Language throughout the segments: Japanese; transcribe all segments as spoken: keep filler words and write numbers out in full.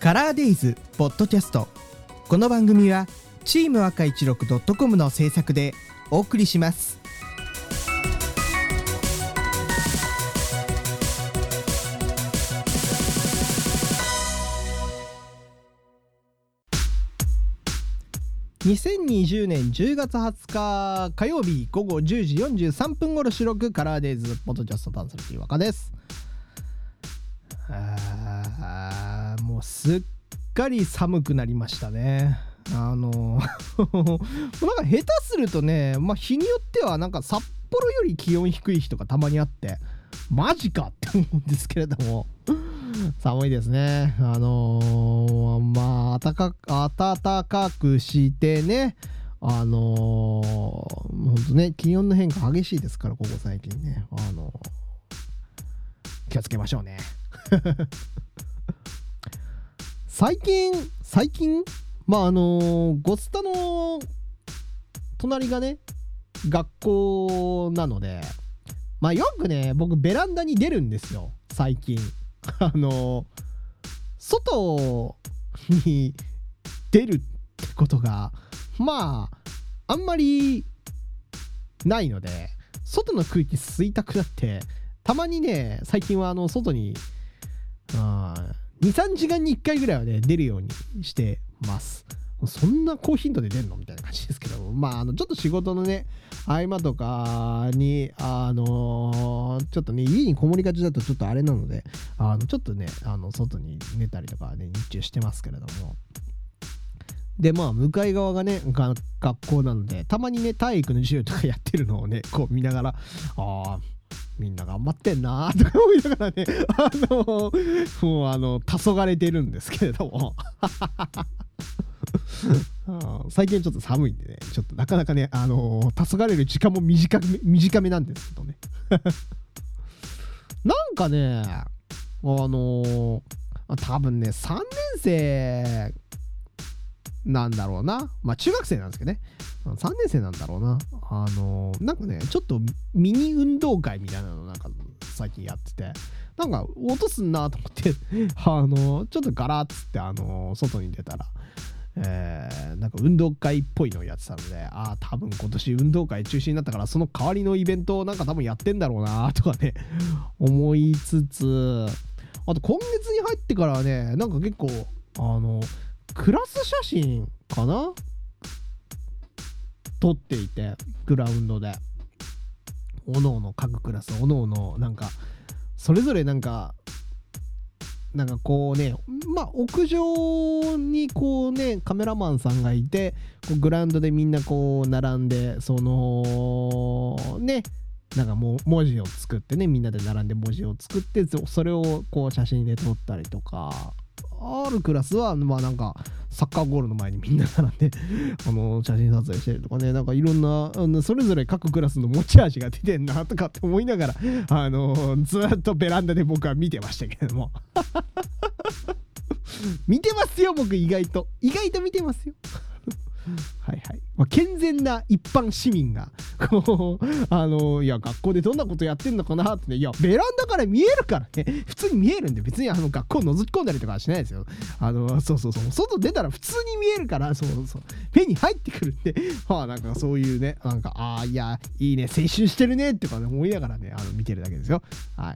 カラーデイズポッドキャスト。この番組はチーム赤いちろく .com の制作でお送りします。にせんにじゅうねんじゅうがつはつか火曜日午後じゅうじよんじゅうさんぷん頃収録、カラーデイズポッドキャストパンサルティー若です。あーもうすっかり寒くなりましたね。あのなんか下手するとね、まあ、日によってはなんか札幌より気温低い日とかたまにあって、マジかって思うんですけれども寒いですね。あのー、まあ暖か暖かくしてね、あのー、ほんとね気温の変化激しいですから、ここ最近ね、あのー、気をつけましょうね最近最近まああのー、ゴスタの隣がね学校なので、まあよくね僕ベランダに出るんですよ最近。あのー、外に出るってことがまああんまりないので、外の空気吸いたくなってたまにね最近はあの外ににさんじかんにいっかいぐらいはね出るようにしてます。そんな高頻度で出るのみたいな感じですけど、まああのちょっと仕事のね合間とかにあのー、ちょっとね家にこもりがちだとちょっとあれなので、あのちょっとねあの外に寝たりとかね日中してますけれども、でまあ向かい側がねが学校なので、たまにね体育の授業とかやってるのをねこう見ながら、あみんな頑張ってんなーとか思いながらね、あのー、もうあの黄昏れてるんですけれども最近ちょっと寒いんでね、ちょっとなかなかねあのー、黄昏れる時間も短め短めなんですけどねなんかねあのー、多分ねさんねん生なんだろうな、まあ中学生なんですけどね、さんねん生なんだろうな、あのー、なんかねちょっとミニ運動会みたいなのなんか最近やってて、なんか落とすんなと思ってあのー、ちょっとガラッつってあのー、外に出たら、えー、なんか運動会っぽいのをやってたので、ああ多分今年運動会中止になったからその代わりのイベントをなんか多分やってんだろうなとかね思いつつ、あと今月に入ってからはねなんか結構あのクラス写真かな撮っていて、グラウンドでおのおの各クラスおのおのなんかそれぞれなんかなんかこうね、まあ屋上にこうねカメラマンさんがいて、こうグラウンドでみんなこう並んで、そのねなんかもう文字を作ってね、みんなで並んで文字を作って、それをこう写真で撮ったりとか、あるクラスはまあなんかサッカーゴールの前にみんな並んであの写真撮影してるとかね、なんかいろんなあのそれぞれ各クラスの持ち味が出てんなとかって思いながら、あのずっとベランダで僕は見てましたけれども見てますよ、僕意外と意外と見てますよはいはい、まあ、健全な一般市民がこうあのいや学校でどんなことやってんのかなってね、いやベランダから見えるからね、普通に見えるんで、別にあの学校覗き込んだりとかはしないですよ。あのそうそうそう、外出たら普通に見えるから、そうそう目に入ってくるんで、まあなんかそういうね、なんかああいやいいね青春してるねってかね思いながらねあの見てるだけですよ。はい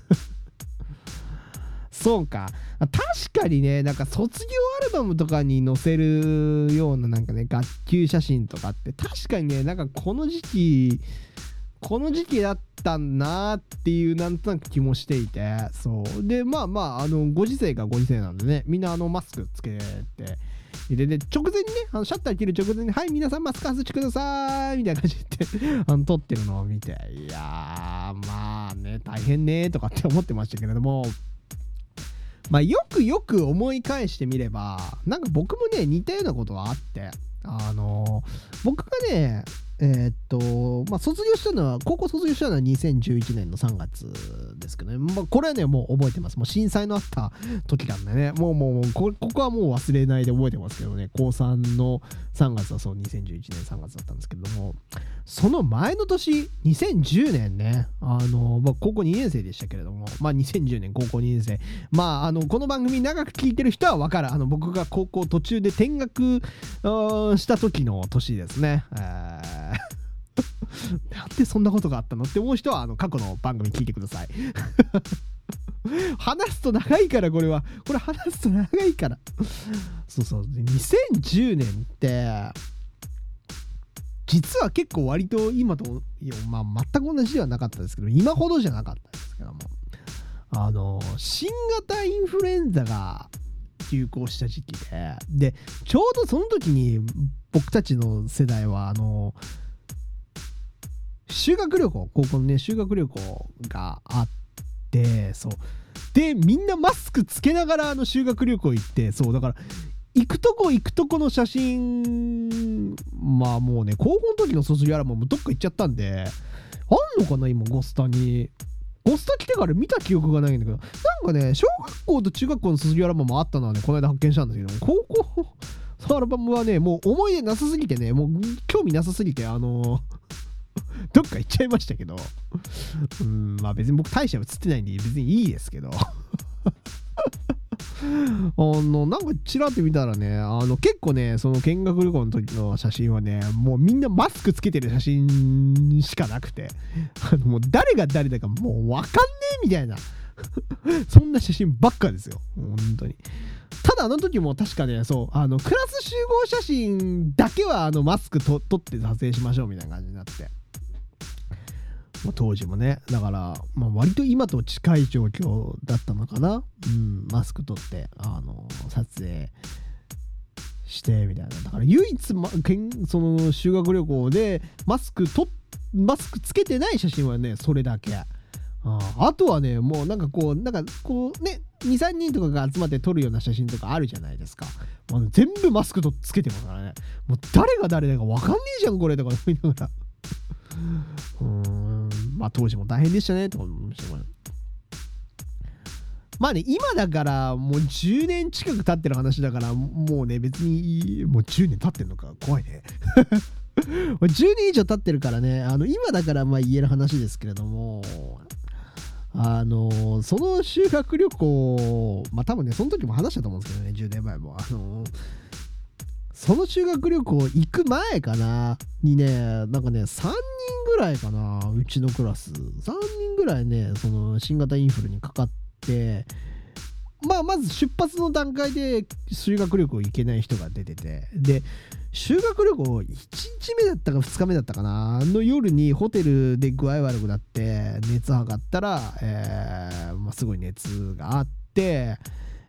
そうか、確かにね、なんか卒業アルバムとかに載せるようななんかね学級写真とかって確かにね、なんかこの時期この時期だったんなっていうなんとなく気もしていて、そうでまあまああのご時世がご時世なんでね、みんなあのマスクつけてでで直前にねあのシャッター切る直前にはい皆さんマスク外してくださいみたいな感じであの撮ってるのを見て、いやーまあね大変ねとかって思ってましたけれども、まあよくよく思い返してみればなんか僕もね似たようなことがあって、あのー、僕がねえーっとまあ卒業したのは高校卒業したのはにせんじゅういちねんのさんがつですけどね、まあ、これはねもう覚えてます。もう震災のあった時なんでね、もうもうもうこここはもう忘れないで覚えてますけどね、高さんのさんがつはそうにせんじゅういちねんさんがつだったんですけども、その前の年にせんじゅうねんね、あの、まあ、高校にねん生でしたけれども、まあにせんじゅうねん高校にねん生、まああのこの番組長く聞いてる人は分かる、あの僕が高校途中で転学した時の年ですね。えーなんでそんなことがあったのって思う人はあの過去の番組聞いてください。話すと長いからこれはこれ話すと長いからそうそう、にせんじゅうねんって実は結構割と今といや、まあ、全く同じではなかったですけど、今ほどじゃなかったですけども、あの新型インフルエンザが流行した時期で、でちょうどその時に僕たちの世代はあの修学旅行、高校のね修学旅行があって、そうでみんなマスクつけながらあの修学旅行行って、そうだから行くとこ行くとこの写真、まあもうね高校の時の卒業アルバムどっか行っちゃったんで、あんのかな今ゴスタに。ゴスタ来てから見た記憶がないんだけど、なんかね小学校と中学校の卒業アルバムもあったのはねこの間発見したんですけど、高校のアルバムはねもう思い出なさすぎてね、もう興味なさすぎてあのどっか行っちゃいましたけど、うん、まあ別に僕大して映ってないんで別にいいですけどあのなんかちらって見たらね、あの結構ねその見学旅行の時の写真はねもうみんなマスクつけてる写真しかなくて、あのもう誰が誰だかもう分かんねえみたいなそんな写真ばっかですよ本当に。ただあの時も確かね、そうあのクラス集合写真だけはあのマスクと撮って撮影しましょうみたいな感じになって、当時もねだから、まあ、割と今と近い状況だったのかな、うん、マスク取ってあの撮影してみたいな。だから唯一、ま、その修学旅行でマスクとマスクつけてない写真はねそれだけ。あ, あとはねもうなんかこうなんかこうね にさんにんとかが集まって撮るような写真とかあるじゃないですか。もう全部マスクとつけてますからね。もう誰が誰だか分かんねえじゃんこれとか思いながらうーん、まあ当時も大変でしたねと思いました。まあね今だからもうじゅうねん近く経ってる話だから、もうね別にもうじゅうねん経ってるのか怖いねじゅうねん以上経ってるからね、あの今だからまあ言える話ですけれども、あのその修学旅行、まあ多分ねその時も話したと思うんですけどね、じゅうねんまえもあのその修学旅行行く前かなにね、なんかねさんにんぐらいかな、うちのクラスさんにんぐらいねその新型インフルにかかって、まあまず出発の段階で修学旅行行けない人が出てて、で修学旅行いちにちめだったかふつかめだったかなの夜にホテルで具合悪くなって熱測ったら、えーまあ、すごい熱があって、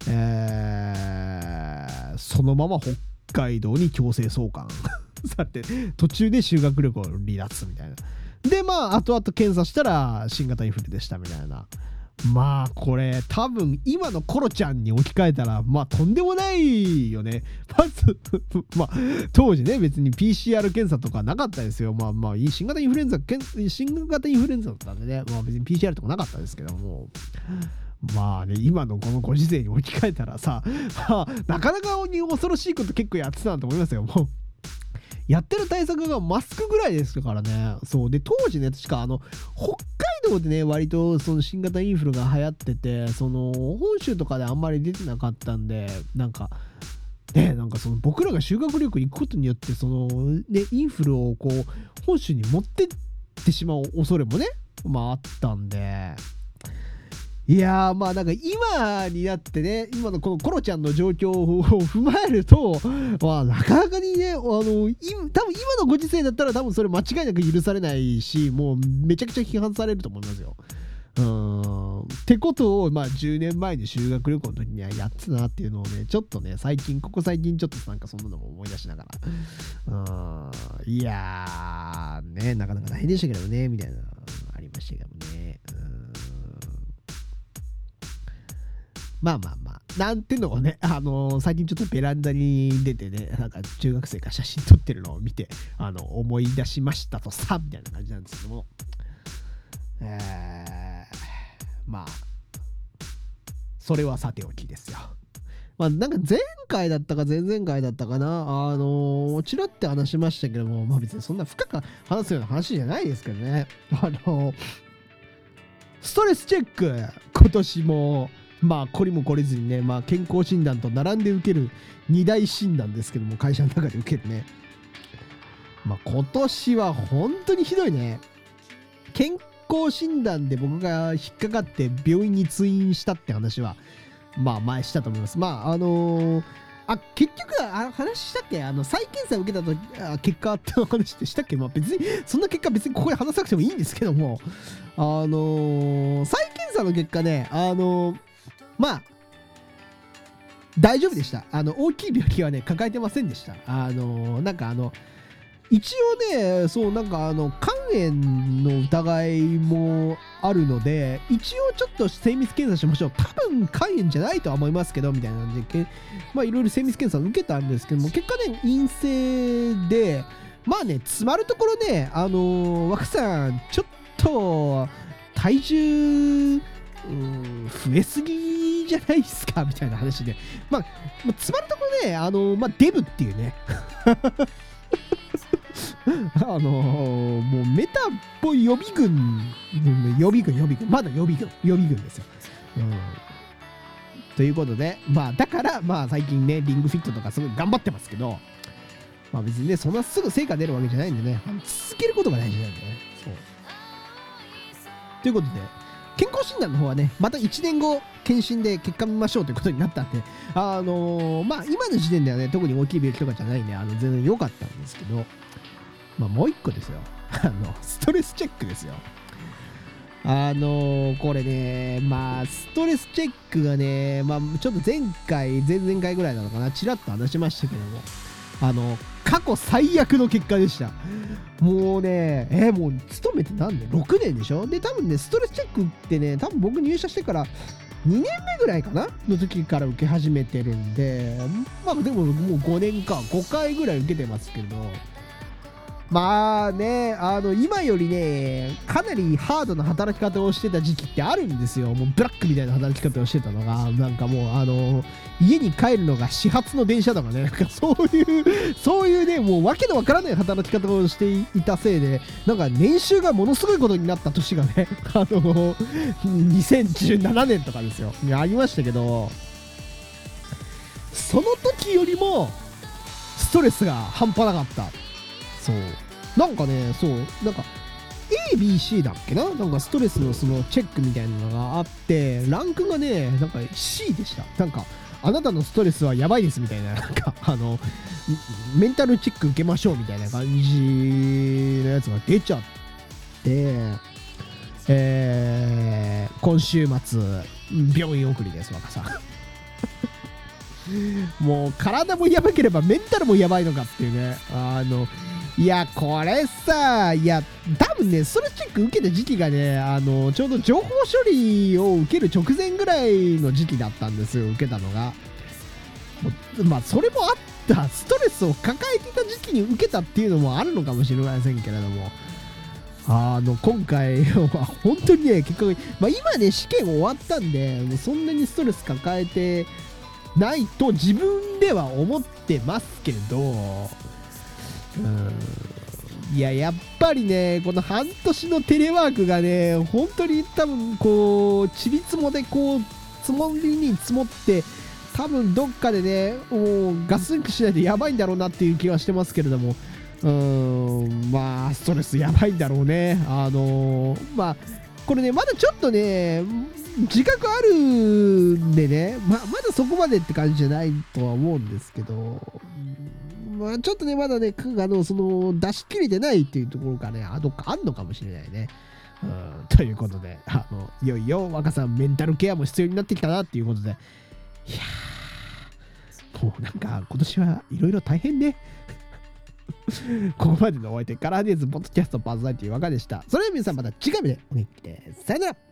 えー、そのまま北海道に強制送還されて途中で修学旅行離脱みたいな。でまあ後々検査したら新型インフルでしたみたいな。まあこれ多分今のコロちゃんに置き換えたらまあとんでもないよね。まずまあ当時ね別に ピーシーアール 検査とかなかったですよ。まあまあ新型インフルエンザ新型インフルエンザだったんでね、まあ別に ピーシーアール とかなかったですけども、まあね今のこのご時世に置き換えたらさ、まあ、なかなかに恐ろしいこと結構やってたなと思いますよ。もうやってる対策がマスクぐらいですからね。そうで当時ね確かあの北海道でね割とその新型インフルが流行ってて、その本州とかであんまり出てなかったんで、なんかねなんかその僕らが修学旅行行くことによってそのねインフルをこう本州に持ってってしまう恐れもねまああったんで、いやーまあなんか今になってね今のこのコロちゃんの状況を踏まえると、まあなかなかにねあの多分今のご時世だったら多分それ間違いなく許されないし、もうめちゃくちゃ批判されると思いますよ。うーんってことをまあじゅうねんまえに修学旅行の時にはやってたなっていうのをねちょっとね最近ここ最近ちょっとなんかそんなのも思い出しながら、うーんいやーねなかなか大変でしたけどねみたいなありましたけどね。うーんまあまあまあなんてのをね、あのー、最近ちょっとベランダに出てね、なんか中学生が写真撮ってるのを見て、あの思い出しましたとさみたいな感じなんですけども、えー、まあそれはさておきですよ。まあなんか前回だったか前々回だったかな、あのー、ちらって話しましたけども、まあ別にそんな深く話すような話じゃないですけどね、あのー、ストレスチェック今年もまあこりもこれずにね、まあ健康診断と並んで受けるに大診断ですけども、会社の中で受けるね。まあ今年は本当にひどいね。健康診断で僕が引っかかって病院に通院したって話はまあ前したと思います。まああのー、あ結局あ話したっけ、あの再検査受けたとあ結果って話ってしたっけ。まあ別にそんな結果別にここで話さなくてもいいんですけども、あのー、再検査の結果ね、あのー、まあ大丈夫でした。あの大きい病気はね抱えてませんでした。あのー、なんかあの一応ね、そうなんかあの肝炎の疑いもあるので、一応ちょっと精密検査しましょう。多分肝炎じゃないとは思いますけどみたいな感じで、まあいろいろ精密検査を受けたんですけども、結果ね陰性で、まあね詰まるところね、あのー、若さんちょっと体重うん増えすぎじゃないですかみたいな話で、まあ、まあ、詰まるところね、あのー、まあデブっていうねあのー、もうメタボ予備軍、予備軍、予備軍、まだ予備軍、予備軍ですよ。うん、ということで、まあ、だから、まあ、最近ね、リングフィットとかすごい頑張ってますけど、まあ別にね、そんなすぐ成果出るわけじゃないんでね、続けることが大事なんでね。そう。ということで、健康診断の方はね、またいちねんご、検診で結果見ましょうということになったんで、あのー、まあ、今の時点ではね、特に大きい病気とかじゃないんで、あの全然良かったんですけど、まあ、もう一個ですよ。あの、ストレスチェックですよ。あのー、これね、まあ、ストレスチェックがね、まあ、ちょっと前回、前々回ぐらいなのかな、ちらっと話しましたけども、あの、過去最悪の結果でした。もうね、えー、もう、勤めて何年 ?ろく 年でしょ。で、多分ね、ストレスチェックってね、多分僕入社してからにねんめぐらいかなの時から受け始めてるんで、まあ、でももうごねんか、ごかいぐらい受けてますけど、まあね、あの今よりねかなりハードな働き方をしてた時期ってあるんですよ。もうブラックみたいな働き方をしてたのが、なんかもうあの家に帰るのが始発の電車とかね、なんかそういうそういうね、もうわけのわからない働き方をしていたせいで、なんか年収がものすごいことになった年がね、あのにせんじゅうななねんとかですよ、ありましたけど、その時よりもストレスが半端なかった。そうなんかね、そうなんか エービーシー だっけな、なんかストレスのそのチェックみたいなのがあって、ランクがねなんか シー でした。なんかあなたのストレスはやばいですみたいな、なんかあのメンタルチェック受けましょうみたいな感じのやつが出ちゃって、えー、今週末病院送りです。若さんもう体もやばければメンタルもやばいのかっていうね、あのいやこれさ、いや多分ねストレスチェック受けた時期がね、あのちょうど情報処理を受ける直前ぐらいの時期だったんですよ、受けたのが。まあそれもあった、ストレスを抱えていた時期に受けたっていうのもあるのかもしれませんけれども、あの今回は本当にね結局、まあ、今ね試験終わったんでそんなにストレス抱えてないと自分では思ってますけど、うんいややっぱりねこの半年のテレワークがね本当に多分こうちりつもでこう積もりに積もって多分どっかでねもうガス抜きしないとやばいんだろうなっていう気はしてますけれども、うーんまあストレスやばいんだろうね。あのー、まあこれねまだちょっとね自覚あるんでね、ままだそこまでって感じじゃないとは思うんですけど、まあちょっとねまだねあのその出し切れてないっていうところがねあどっかあんのかもしれないね。うんということで、あのいよいよ若さんメンタルケアも必要になってきたなっていうことで、いやーもうなんか今年はいろいろ大変ね。ここまでのお相手カラーディーズポッドキャストパーソナリティ若でした。それでは皆さんまた次回までお元気でさよなら。